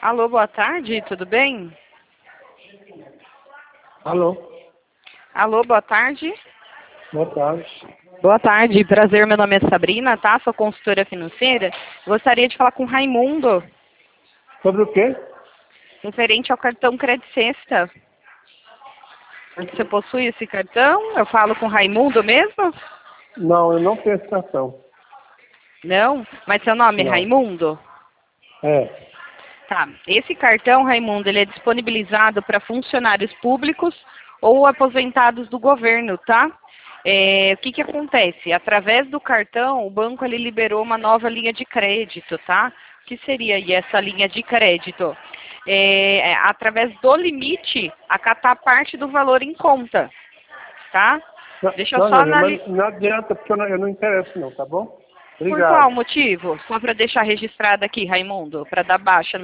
Alô, boa tarde, tudo bem? Alô, Alô, boa tarde. boa tarde. Boa tarde, prazer, meu nome é Sabrina, tá? Sou consultora financeira. Gostaria de falar com o Raimundo, Sobre o quê? referente ao cartão Credit Sexta. Você possui esse cartão? Eu falo com o Raimundo mesmo? Não, eu não tenho esse cartão. Não? Mas seu nome é Não. Raimundo? É. Tá. Esse cartão, Raimundo, ele é disponibilizado para funcionários públicos ou aposentados do governo, tá? O que acontece? Através do cartão, o banco ele liberou uma nova linha de crédito, tá? O que seria aí essa linha de crédito? Através do limite, acatar parte do valor em conta, tá? Deixa eu Não, só não, analisar. mas não adianta, porque eu não interesso não, tá bom? Por qual Obrigado. motivo? Só para deixar registrado aqui, Raimundo, para dar baixa no